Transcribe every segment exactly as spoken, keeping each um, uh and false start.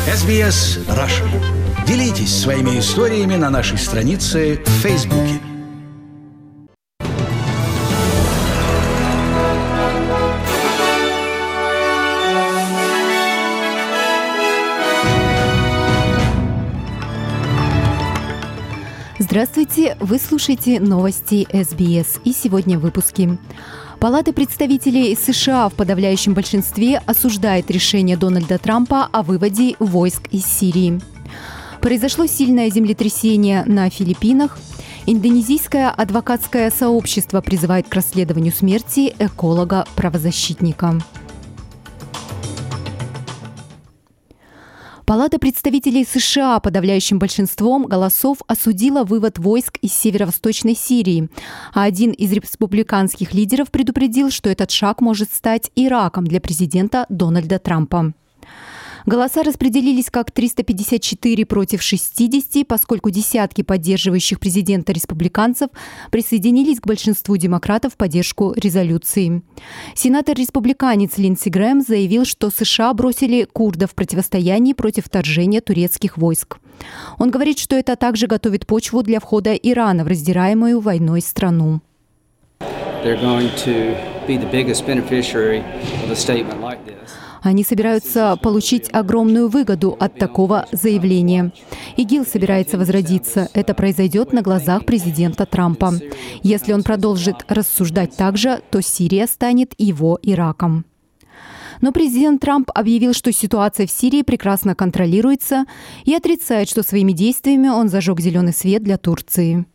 эс би эс Russian. Делитесь своими историями на нашей странице в Фейсбуке. Здравствуйте! Вы слушаете новости эс би эс. И сегодня в выпуске. Палата представителей США в подавляющем большинстве осуждает решение Дональда Трампа о выводе войск из Сирии. Произошло сильное землетрясение на Филиппинах. Индонезийское адвокатское сообщество призывает к расследованию смерти эколога-правозащитника. Палата представителей США подавляющим большинством голосов осудила вывод войск из северо-восточной Сирии, а один из республиканских лидеров предупредил, что этот шаг может стать Ираком для президента Дональда Трампа. Голоса распределились как триста пятьдесят четыре против шестидесяти, поскольку десятки поддерживающих президента республиканцев присоединились к большинству демократов в поддержку резолюции. Сенатор-республиканец Линдси Грэм заявил, что США бросили курдов в противостоянии против вторжения турецких войск. Он говорит, что это также готовит почву для входа Ирана в раздираемую войной страну. Они собираются получить огромную выгоду от такого заявления. ИГИЛ собирается возродиться. Это произойдет на глазах президента Трампа. Если он продолжит рассуждать так же, то Сирия станет его Ираком. Но президент Трамп объявил, что ситуация в Сирии прекрасно контролируется и отрицает, что своими действиями он зажег зеленый свет для Турции.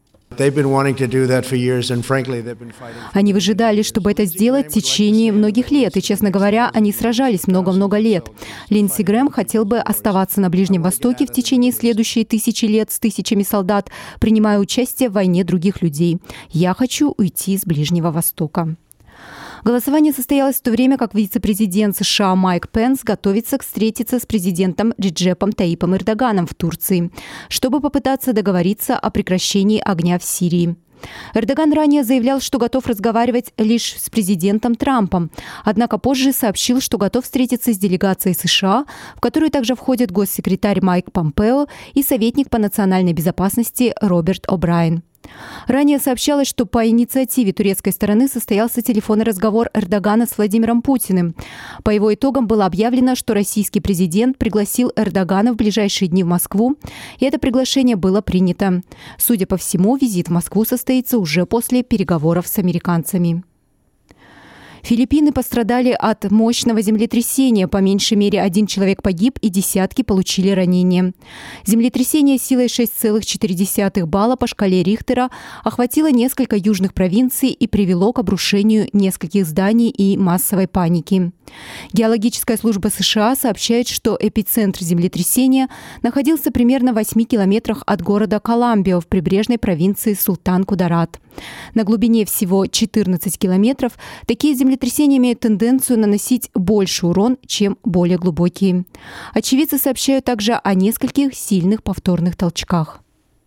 Они выжидали, чтобы это сделать в течение многих лет, и, честно говоря, они сражались много-много лет. Линдси Грэм хотел бы оставаться на Ближнем Востоке в течение следующей тысячи лет с тысячами солдат, принимая участие в войне других людей. Я хочу уйти с Ближнего Востока. Голосование состоялось в то время, как вице-президент США Майк Пенс готовится встретиться с президентом Реджепом Таипом Эрдоганом в Турции, чтобы попытаться договориться о прекращении огня в Сирии. Эрдоган ранее заявлял, что готов разговаривать лишь с президентом Трампом, однако позже сообщил, что готов встретиться с делегацией США, в которую также входят госсекретарь Майк Помпео и советник по национальной безопасности Роберт О'Брайен. Ранее сообщалось, что по инициативе турецкой стороны состоялся телефонный разговор Эрдогана с Владимиром Путиным. По его итогам было объявлено, что российский президент пригласил Эрдогана в ближайшие дни в Москву, и это приглашение было принято. Судя по всему, визит в Москву состоится уже после переговоров с американцами. Филиппины пострадали от мощного землетрясения. По меньшей мере один человек погиб и десятки получили ранения. Землетрясение силой шесть целых четыре десятых балла по шкале Рихтера охватило несколько южных провинций и привело к обрушению нескольких зданий и массовой панике. Геологическая служба США сообщает, что эпицентр землетрясения находился примерно в восьми километрах от города Коламбио в прибрежной провинции Султан-Кударат. На глубине всего четырнадцать километров такие землетрясения имеют тенденцию наносить больше урон, чем более глубокие. Очевидцы сообщают также о нескольких сильных повторных толчках.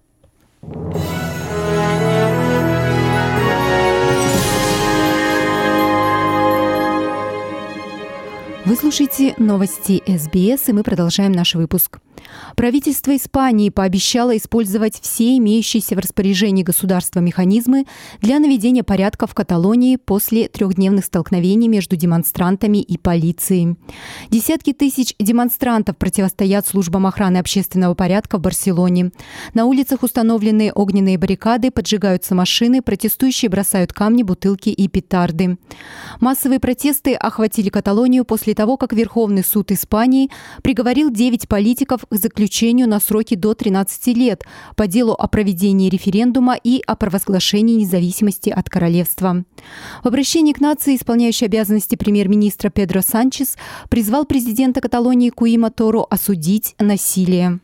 Вы слушаете новости эс би эс, и мы продолжаем наш выпуск. Правительство Испании пообещало использовать все имеющиеся в распоряжении государства механизмы для наведения порядка в Каталонии после трехдневных столкновений между демонстрантами и полицией. Десятки тысяч демонстрантов противостоят службам охраны общественного порядка в Барселоне. На улицах установлены огненные баррикады, поджигаются машины, протестующие бросают камни, бутылки и петарды. Массовые протесты охватили Каталонию после того, как Верховный суд Испании приговорил девять политиков к заключению на сроки до тринадцати лет по делу о проведении референдума и о провозглашении независимости от королевства. В обращении к нации исполняющий обязанности премьер-министра Педро Санчес призвал президента Каталонии Куима Торо осудить насилие.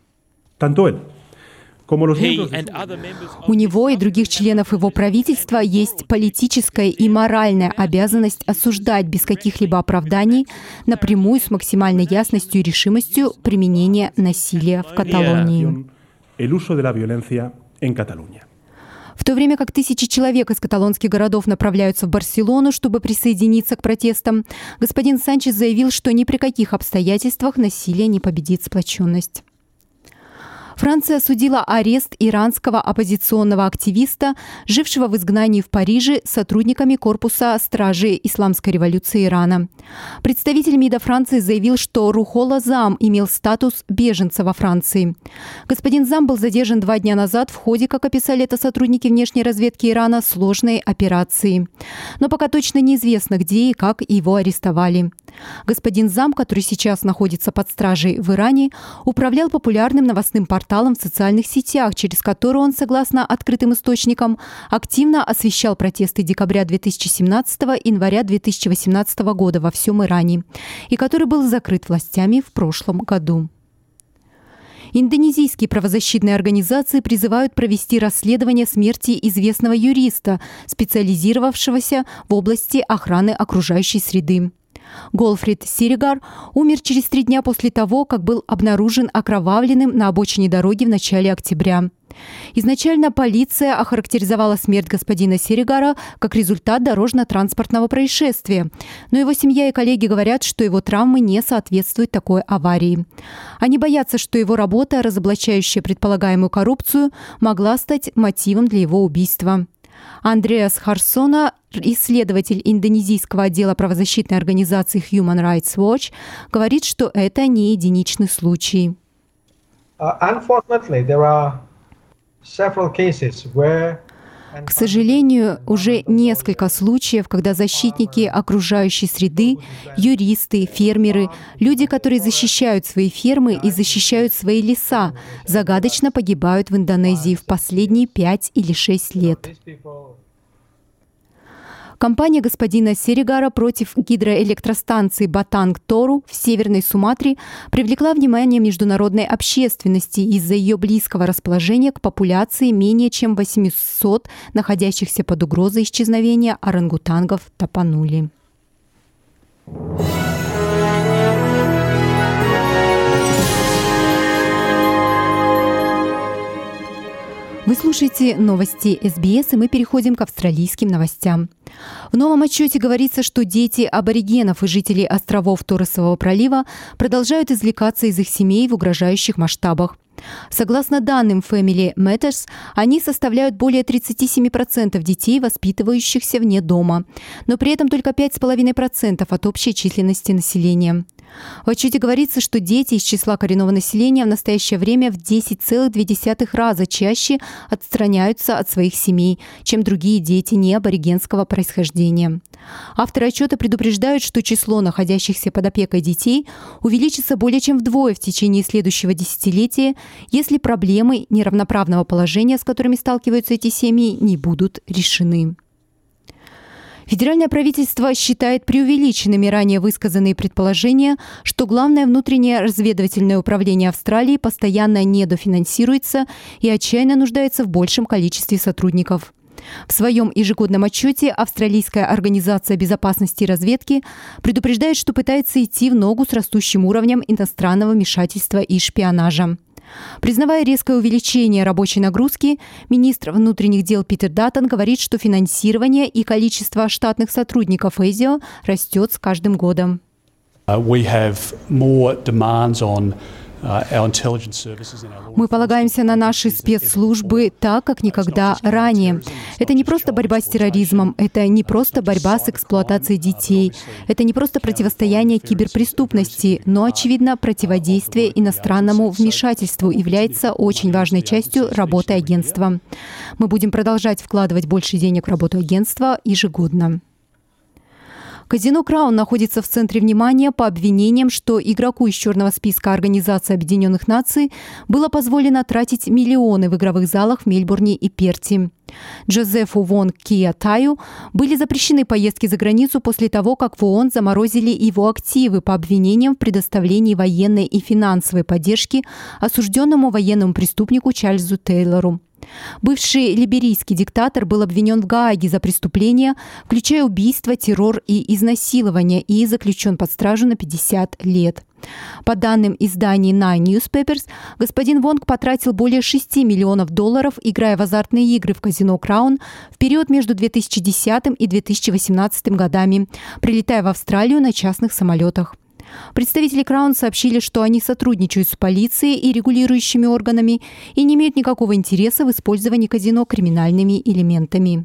У него и других членов его правительства есть политическая и моральная обязанность осуждать без каких-либо оправданий напрямую с максимальной ясностью и решимостью применение насилия в Каталонии. В то время как тысячи человек из каталонских городов направляются в Барселону, чтобы присоединиться к протестам, господин Санчес заявил, что ни при каких обстоятельствах насилие не победит сплоченность. Франция осудила арест иранского оппозиционного активиста, жившего в изгнании в Париже сотрудниками корпуса стражи Исламской революции Ирана. Представитель МИДа Франции заявил, что Рухола Зам имел статус беженца во Франции. Господин Зам был задержан два дня назад в ходе, как описали это сотрудники внешней разведки Ирана, сложной операции. Но пока точно неизвестно, где и как его арестовали. Господин Зам, который сейчас находится под стражей в Иране, управлял популярным новостным порталом в социальных сетях, через который он, согласно открытым источникам, активно освещал протесты декабря две тысячи семнадцатого и января две тысячи восемнадцатого года во всем Иране, и который был закрыт властями в прошлом году. Индонезийские правозащитные организации призывают провести расследование смерти известного юриста, специализировавшегося в области охраны окружающей среды. Голфрид Сиригар умер через три дня после того, как был обнаружен окровавленным на обочине дороги в начале октября. Изначально полиция охарактеризовала смерть господина Сиригара как результат дорожно-транспортного происшествия, но его семья и коллеги говорят, что его травмы не соответствуют такой аварии. Они боятся, что его работа, разоблачающая предполагаемую коррупцию, могла стать мотивом для его убийства. Андреас Харсона, исследователь индонезийского отдела правозащитной организации Human Rights Watch, говорит, что это не единичный случай. К сожалению, уже несколько случаев, когда защитники окружающей среды, юристы, фермеры, люди, которые защищают свои фермы и защищают свои леса, загадочно погибают в Индонезии в последние пять или шесть лет. Кампания господина Сиригара против гидроэлектростанции Батанг-Тору в Северной Суматре привлекла внимание международной общественности из-за ее близкого расположения к популяции менее чем восьмисот находящихся под угрозой исчезновения орангутангов Тапанули. Вы слушаете новости эс би эс, и мы переходим к австралийским новостям. В новом отчете говорится, что дети аборигенов и жителей островов Торресового пролива продолжают извлекаться из их семей в угрожающих масштабах. Согласно данным Family Matters, они составляют более тридцать семь процентов детей, воспитывающихся вне дома, но при этом только пять целых пять десятых процента от общей численности населения. В отчете говорится, что дети из числа коренного населения в настоящее время в десять целых две десятых раза чаще отстраняются от своих семей, чем другие дети неаборигенского происхождения. Авторы отчета предупреждают, что число находящихся под опекой детей увеличится более чем вдвое в течение следующего десятилетия, если проблемы неравноправного положения, с которыми сталкиваются эти семьи, не будут решены. Федеральное правительство считает преувеличенными ранее высказанные предположения, что Главное внутреннее разведывательное управление Австралии постоянно недофинансируется и отчаянно нуждается в большем количестве сотрудников. В своем ежегодном отчете Австралийская организация безопасности и разведки предупреждает, что пытается идти в ногу с растущим уровнем иностранного вмешательства и шпионажа. Признавая резкое увеличение рабочей нагрузки, министр внутренних дел Питер Даттон говорит, что финансирование и количество штатных сотрудников ЭЗИО растет с каждым годом. Мы полагаемся на наши спецслужбы так, как никогда ранее. Это не просто борьба с терроризмом, это не просто борьба с эксплуатацией детей, это не просто противостояние киберпреступности, но, очевидно, противодействие иностранному вмешательству является очень важной частью работы агентства. Мы будем продолжать вкладывать больше денег в работу агентства ежегодно. Казино «Краун» находится в центре внимания по обвинениям, что игроку из черного списка Организации Объединенных Наций было позволено тратить миллионы в игровых залах в Мельбурне и Перте. Джозефу Вон Киа Таю были запрещены поездки за границу после того, как в ООН заморозили его активы по обвинениям в предоставлении военной и финансовой поддержки осужденному военному преступнику Чарльзу Тейлору. Бывший либерийский диктатор был обвинен в Гааге за преступления, включая убийство, террор и изнасилование, и заключен под стражу на пятьдесят лет. По данным издания Nine Newspapers, господин Вонг потратил более шести миллионов долларов, играя в азартные игры в казино Краун в период между две тысячи десятым и две тысячи восемнадцатым годами, прилетая в Австралию на частных самолетах. Представители Краун сообщили, что они сотрудничают с полицией и регулирующими органами и не имеют никакого интереса в использовании казино криминальными элементами.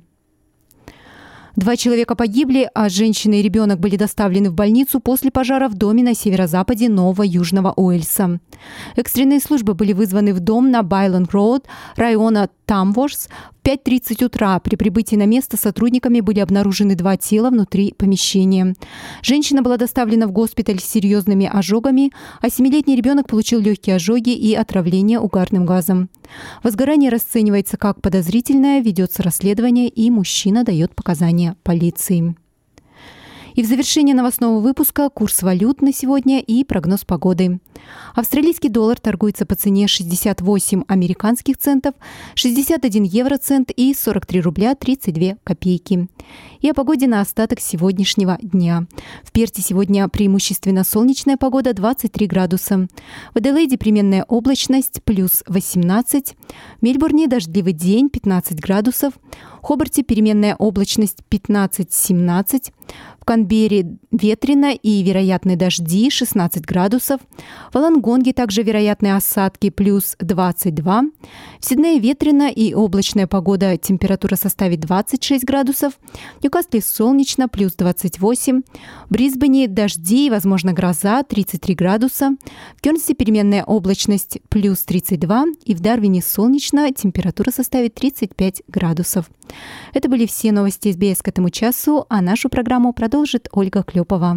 Два человека погибли, а женщина и ребенок были доставлены в больницу после пожара в доме на северо-западе Нового Южного Уэльса. Экстренные службы были вызваны в дом на Байленд-роуд района Тамворс в пять тридцать утра. При прибытии на место сотрудниками были обнаружены два тела внутри помещения. Женщина была доставлена в госпиталь с серьезными ожогами, а семилетний ребенок получил легкие ожоги и отравление угарным газом. Возгорание расценивается как подозрительное, ведется расследование, и мужчина дает показания полиции. И в завершение новостного выпуска курс валют на сегодня и прогноз погоды. Австралийский доллар торгуется по цене шестьдесят восемь американских центов, шестьдесят один евроцент и сорок три рубля тридцать две копейки. И о погоде на остаток сегодняшнего дня. В Перте сегодня преимущественно солнечная погода двадцать три градуса. В Аделаиде переменная облачность плюс восемнадцать. В Мельбурне дождливый день пятнадцать градусов. В Хобарте переменная облачность пятнадцать-семнадцать. В Канберре ветрено и вероятны дожди шестнадцать градусов. В Волонгонге также вероятны осадки плюс двадцать два. В Сиднее ветрено и облачная погода, температура составит двадцать шесть градусов. В Ньюкасле солнечно плюс двадцать восемь. В Брисбене дожди и, возможно, гроза тридцать три градуса. В Кернсе переменная облачность плюс тридцать два. И в Дарвине солнечно, температура составит тридцать пять градусов. Это были все новости эс би эс к этому часу, а нашу программу продолжит Ольга Клепова.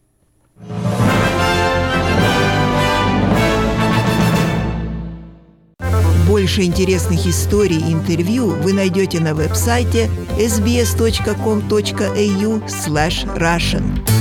Больше интересных историй и интервью вы найдете на веб-сайте эс би эс точка ком точка эй ю слэш Russian.